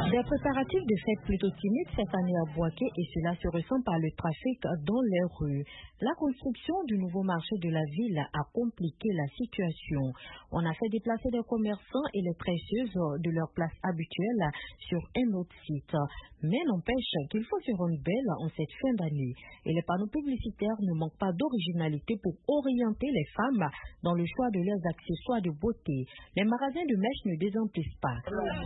Des préparatifs de fête plutôt timides cette année à Boaké et cela se ressent par le trafic dans les rues. La construction du nouveau marché de la ville a compliqué la situation. On a fait déplacer des commerçants et les précieuses de leur place habituelle sur un autre site. Mais n'empêche qu'il faut se rendre belle en cette fin d'année. Et les panneaux publicitaires ne manquent pas d'originalité pour orienter les femmes dans le choix de leurs accessoires de beauté. Les magasins de mèches ne désemplissent pas.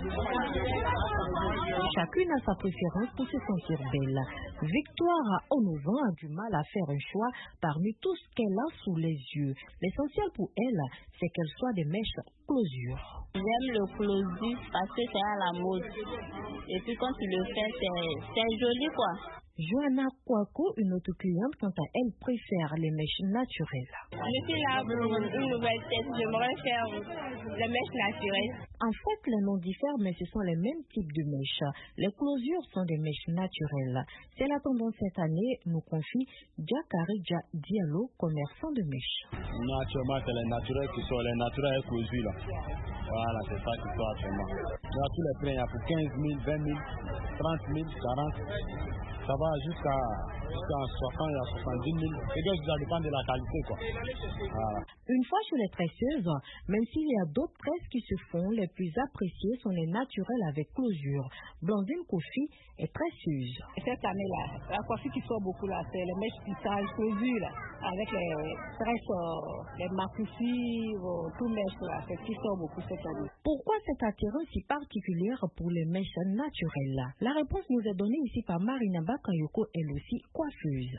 Chacune a sa préférence pour se sentir belle. Victoire Onovan a du mal à faire un choix parmi tout ce qu'elle a sous les yeux. L'essentiel pour elle, c'est qu'elle soit des mèches closure. J'aime le closure parce que c'est à la mode. Et puis quand tu le fais, c'est joli quoi. Joanna Kwako, une autre cliente, quant à elle, préfère les mèches naturelles. Je suis là pour une nouvelle tête. J'aimerais faire les mèches naturelles. En fait, les noms diffèrent, mais ce sont les mêmes types de mèches. Les closures sont des mèches naturelles. C'est la tendance cette année, nous confie Diakarija Diallo, commerçant de mèches. Naturellement, c'est les naturels qui sont les naturels et closures là. Voilà, c'est ça qui sont actuellement. Il y a tous les prix, il y a pour 15 000, 20 000, 30 000, 40 000. Ça va jusqu'à 60 et à 70 000. Et donc, ça dépend de la qualité, quoi. Voilà. Une fois chez les tresseuses, même s'il y a d'autres tresses qui se font, les plus appréciées sont les naturelles avec closure. Blandine Kofi est tresseuse. Cette année-là, la coiffure qui sort beaucoup là, c'est les mèches tissage closure là, avec les tresses, les macoussis, tout mèches là, c'est ce qui sort beaucoup cette année. Pourquoi cette attirance si particulière pour les mèches naturelles? La réponse nous est donnée ici par Marina Bakayoko, elle aussi coiffeuse.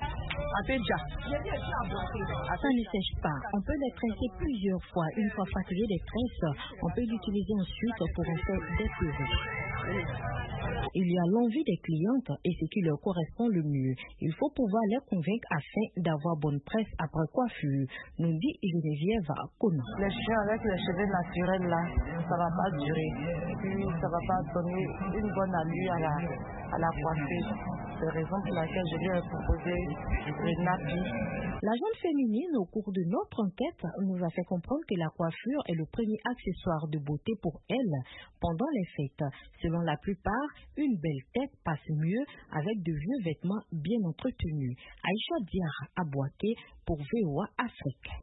Ça ne sèche pas. On peut les tresser plusieurs fois. Une fois fatigué des tresses, on peut l'utiliser ensuite pour en faire des cheveux. Il y a l'envie des clientes et ce qui leur correspond le mieux. Il faut pouvoir les convaincre afin d'avoir bonne presse après coiffure, nous dit Geneviève Kona. Les cheveux avec les cheveux naturels là, ça va pas durer. Et puis ça va pas donner une bonne allure à la coiffure. C'est la raison pour laquelle je lui ai proposé le nappy. La jeune féminine, au cours de notre enquête, nous a fait comprendre que la coiffure est le premier accessoire de beauté pour elle pendant les fêtes. Selon la plupart, une belle tête passe mieux avec de vieux vêtements bien entretenus. Aïcha Diarra à Boaké pour VOA Afrique.